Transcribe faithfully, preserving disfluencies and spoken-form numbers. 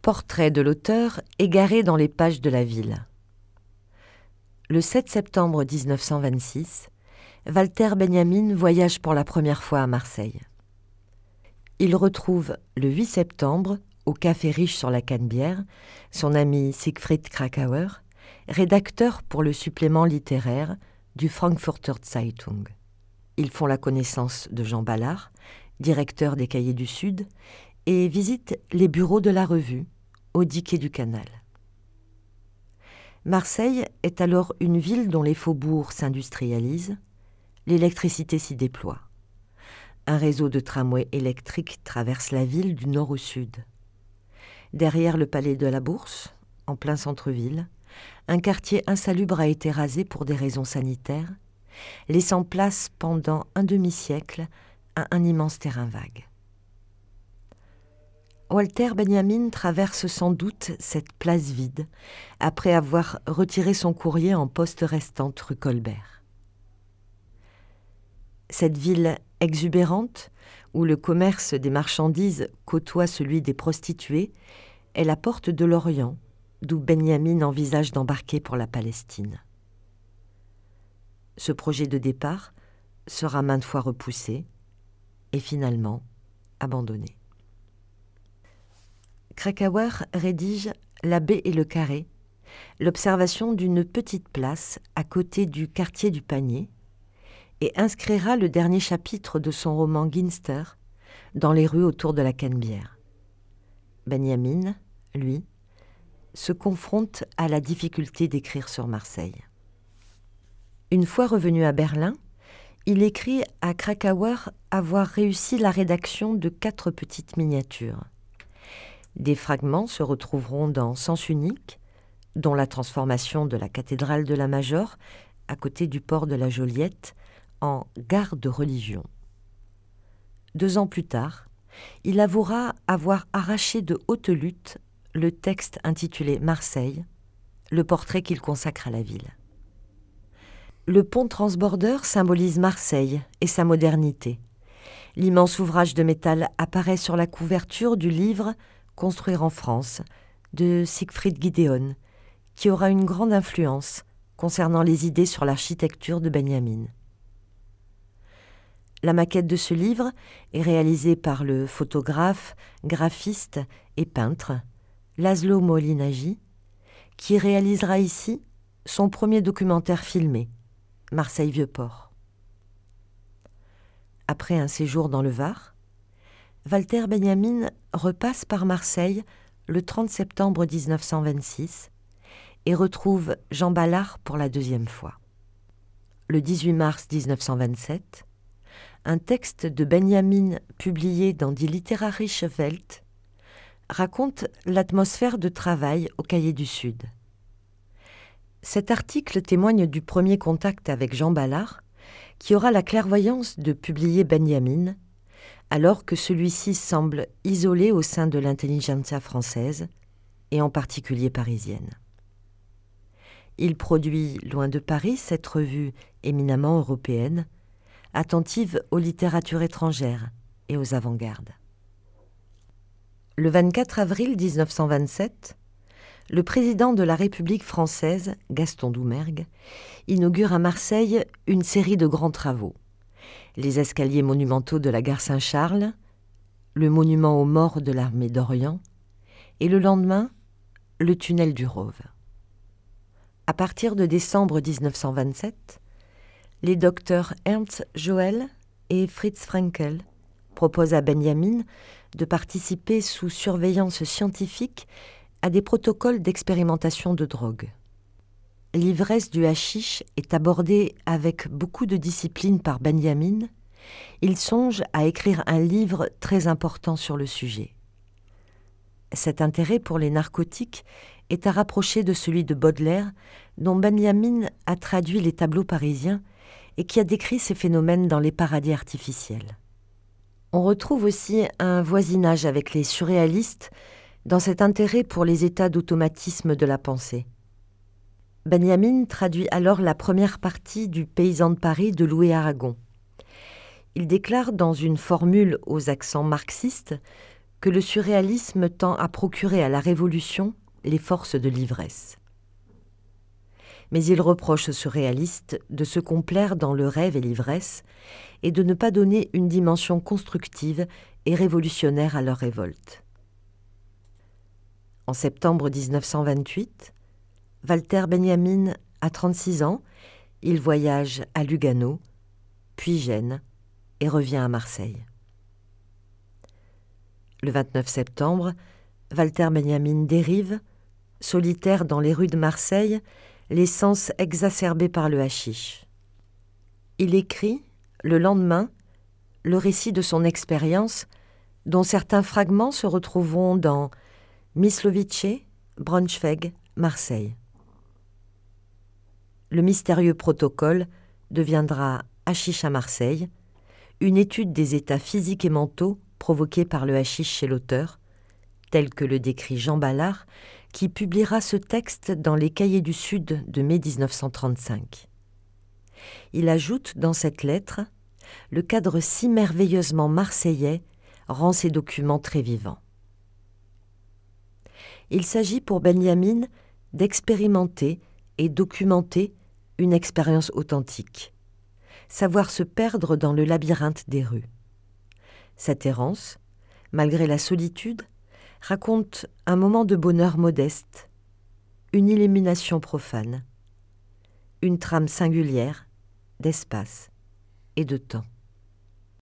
Portrait de l'auteur égaré dans les pages de la ville. Le sept septembre dix-neuf cent vingt-six, Walter Benjamin voyage pour la première fois à Marseille. Il retrouve le huit septembre, au Café Riche sur la Canebière, son ami Siegfried Kracauer, rédacteur pour le supplément littéraire du Frankfurter Zeitung. Ils font la connaissance de Jean Ballard, directeur des Cahiers du Sud, et visitent les bureaux de la revue, au dix quai du Canal. Marseille est alors une ville dont les faubourgs s'industrialisent, l'électricité s'y déploie. Un réseau de tramways électriques traverse la ville du nord au sud. Derrière le palais de la Bourse, en plein centre-ville, un quartier insalubre a été rasé pour des raisons sanitaires, laissant place pendant un demi-siècle à un immense terrain vague. Walter Benjamin traverse sans doute cette place vide après avoir retiré son courrier en poste restante rue Colbert. Cette ville exubérante, où le commerce des marchandises côtoie celui des prostituées, est la porte de l'Orient, d'où Benjamin envisage d'embarquer pour la Palestine. Ce projet de départ sera maintes fois repoussé et finalement abandonné. Kracauer rédige La baie et le carré, l'observation d'une petite place à côté du quartier du Panier, et inscrira le dernier chapitre de son roman Ginster dans les rues autour de la Canebière. Benjamin, lui, se confronte à la difficulté d'écrire sur Marseille. Une fois revenu à Berlin, il écrit à Kracauer avoir réussi la rédaction de quatre petites miniatures. Des fragments se retrouveront dans Sens unique, dont la transformation de la cathédrale de la Major, à côté du port de la Joliette, en gare de religion. Deux ans plus tard, il avouera avoir arraché de haute lutte le texte intitulé Marseille, le portrait qu'il consacre à la ville. Le pont transborder symbolise Marseille et sa modernité. L'immense ouvrage de métal apparaît sur la couverture du livre Construire en France de Siegfried Gideon, qui aura une grande influence concernant les idées sur l'architecture de Benjamin. La maquette de ce livre est réalisée par le photographe, graphiste et peintre Laszlo Molinagi, qui réalisera ici son premier documentaire filmé, Marseille Vieux-Port. Après un séjour dans le Var, Walter Benjamin repasse par Marseille le trente septembre dix-neuf cent vingt-six et retrouve Jean Ballard pour la deuxième fois. Le dix-huit mars dix-neuf cent vingt-sept, un texte de Benjamin publié dans Die Literarische Welt raconte l'atmosphère de travail au Cahier du Sud. Cet article témoigne du premier contact avec Jean Ballard, qui aura la clairvoyance de publier Benjamin, alors que celui-ci semble isolé au sein de l'intelligentsia française, et en particulier parisienne. Il produit, loin de Paris, cette revue éminemment européenne, attentive aux littératures étrangères et aux avant-gardes. Le vingt-quatre avril dix-neuf cent vingt-sept, le président de la République française, Gaston Doumergue, inaugure à Marseille une série de grands travaux. Les escaliers monumentaux de la gare Saint-Charles, le monument aux morts de l'armée d'Orient, et le lendemain, le tunnel du Rove. À partir de décembre dix-neuf cent vingt-sept, les docteurs Ernst Joel et Fritz Frenkel proposent à Benjamin de participer sous surveillance scientifique à des protocoles d'expérimentation de drogue. L'ivresse du hashish est abordée avec beaucoup de discipline par Benjamin. Il songe à écrire un livre très important sur le sujet. Cet intérêt pour les narcotiques est à rapprocher de celui de Baudelaire, dont Benjamin a traduit les tableaux parisiens et qui a décrit ces phénomènes dans Les paradis artificiels. On retrouve aussi un voisinage avec les surréalistes dans cet intérêt pour les états d'automatisme de la pensée. Benjamin traduit alors la première partie du Paysan de Paris de Louis Aragon. Il déclare dans une formule aux accents marxistes que le surréalisme tend à procurer à la Révolution les forces de l'ivresse. Mais il reproche aux surréalistes de se complaire dans le rêve et l'ivresse et de ne pas donner une dimension constructive et révolutionnaire à leur révolte. En septembre dix-neuf cent vingt-huit, Walter Benjamin a trente-six ans, il voyage à Lugano, puis Gênes et revient à Marseille. Le vingt-neuf septembre, Walter Benjamin dérive, solitaire dans les rues de Marseille, les sens exacerbés par le haschisch. Il écrit, le lendemain, le récit de son expérience, dont certains fragments se retrouveront dans Myslovice, Braunschweig, Marseille. Le mystérieux protocole deviendra Haschisch à Marseille, une étude des états physiques et mentaux provoqués par le haschisch chez l'auteur, tel que le décrit Jean Ballard, qui publiera ce texte dans les Cahiers du Sud de mai dix-neuf cent trente-cinq. Il ajoute dans cette lettre « Le cadre si merveilleusement marseillais rend ces documents très vivants ». Il s'agit pour Benjamin d'expérimenter et documenter une expérience authentique, savoir se perdre dans le labyrinthe des rues. Cette errance, malgré la solitude, raconte un moment de bonheur modeste, une illumination profane, une trame singulière d'espace et de temps.